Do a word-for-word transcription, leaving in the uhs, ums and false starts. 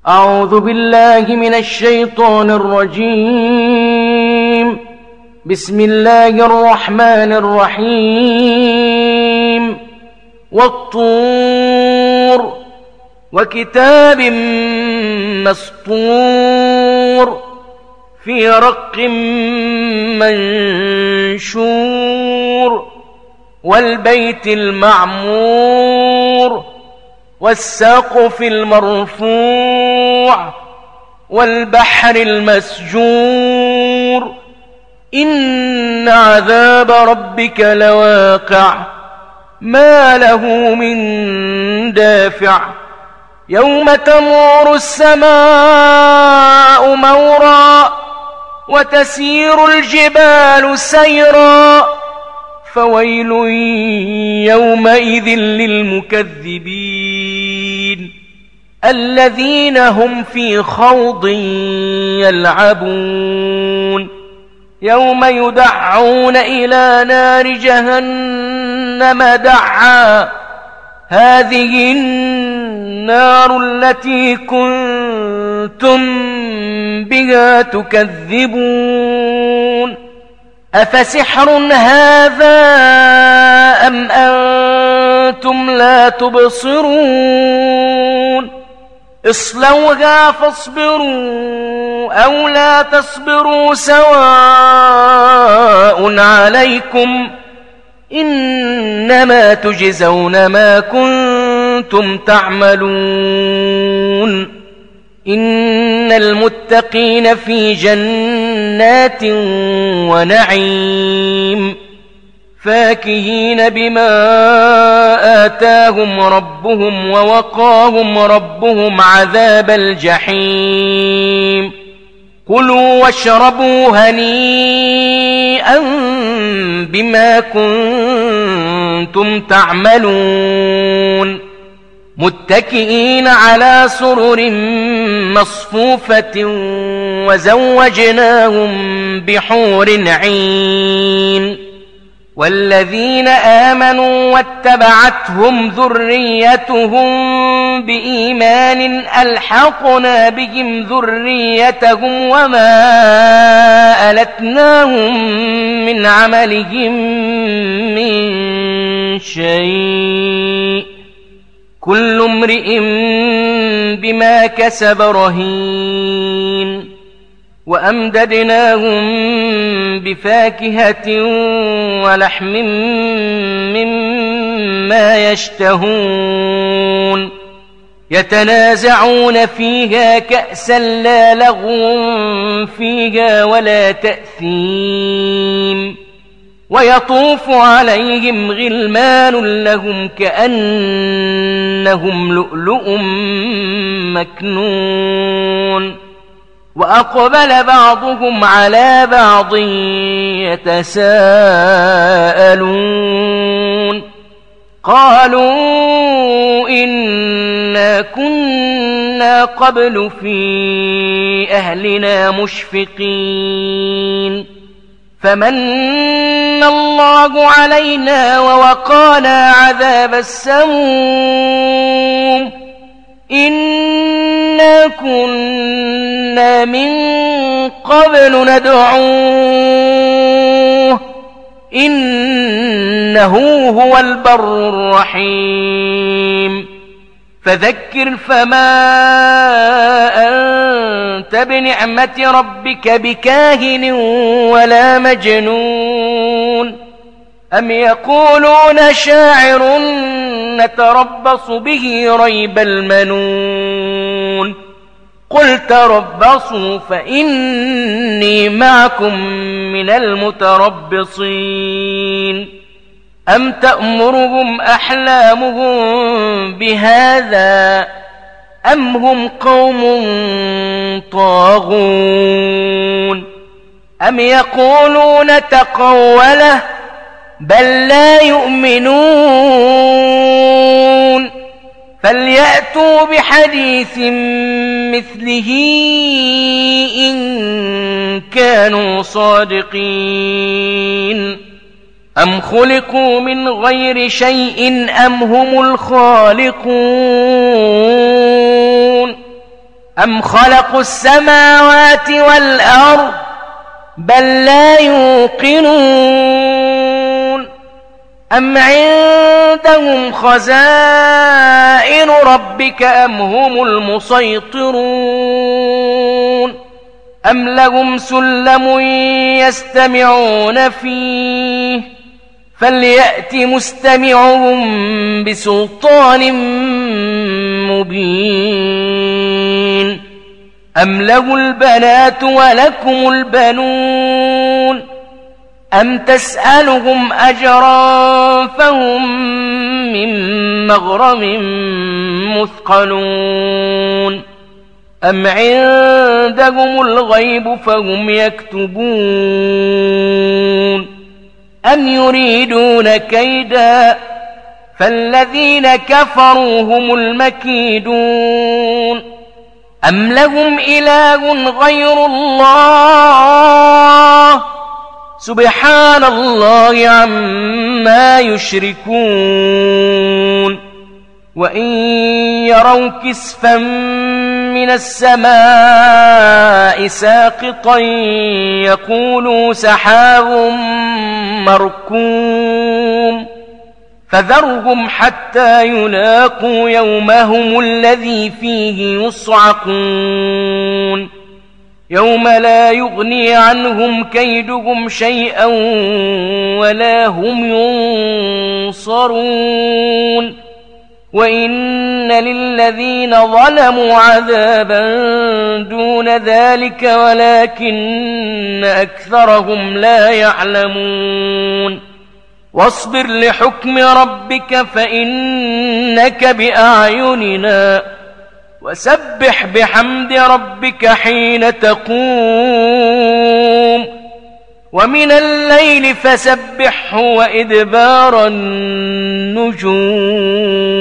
أعوذ بالله من الشيطان الرجيم. بسم الله الرحمن الرحيم. والطور وكتاب مسطور في رق منشور والبيت المعمور والسقف المرفوع والبحر المسجور إن عذاب ربك لواقع ما له من دافع يوم تمور السماء مورا وتسير الجبال سيرا فويل يومئذ للمكذبين الذين هم في خوض يلعبون يوم يدعون إلى نار جهنم دعا هذه النار التي كنتم بها تكذبون أفسحر هذا أم أنتم لا تبصرون اصلوها فاصبروا أو لا تصبروا سواء عليكم إنما تجزون ما كنتم تعملون إن المتقين في جنات ونعيم فاكهين بما آتاهم ربهم ووقاهم ربهم عذاب الجحيم كلوا واشربوا هنيئا بما كنتم تعملون متكئين على سرر مصفوفة وزوجناهم بحور عين والذين آمنوا واتبعتهم ذريتهم بإيمان ألحقنا بهم ذريتهم وما ألتناهم من عملهم من شيء كل امرئ بما كسب رهين وأمددناهم بفاكهة ولحم مما يشتهون يتنازعون فيها كأسا لا لغو فيها ولا تأثيم ويطوف عليهم غلمان لهم كأنهم لؤلؤ مكنون وأقبل بعضهم على بعض يتساءلون قالوا إنا كنا قبل في أهلنا مشفقين فمن الله علينا ووقانا عذاب السموم إنا كنا من قبل ندعوه إنه هو البر الرحيم فذكر فما أنت بنعمة ربك بكاهن ولا مجنون أم يقولون شاعر نتربص به ريب المنون قل تربصوا فإني معكم من المتربصين أم تأمرهم أحلامهم بهذا أم هم قوم طاغون أم يقولون تقوله بل لا يؤمنون فليأتوا بحديث مثله إن كانوا صادقين أم خلقوا من غير شيء أم هم الخالقون أم خلقوا السماوات والأرض بل لا يوقنون أم عندهم خزائن ربك أم هم المسيطرون أم لهم سلم يستمعون فيه فليأت مستمعهم بسلطان مبين أم له البنات ولكم البنون أم تسألهم أجرا فهم من مغرم مثقلون أم عندهم الغيب فهم يكتبون أم يريدون كيدا فالذين كفروا هم المكيدون أم لهم إله غير الله سبحان الله عما يشركون وإن يروا كسفا من السماء ساقطا يقولوا سحاب مركوم فذرهم حتى يلاقوا يومهم الذي فيه يصعقون يوم لا يغني عنهم كيدهم شيئا ولا هم ينصرون وإن للذين ظلموا عذابا دون ذلك ولكن أكثرهم لا يعلمون واصبر لحكم ربك فإنك بأعيننا وسبح بحمد ربك حين تقوم ومن الليل فسبحه وإدبار النجوم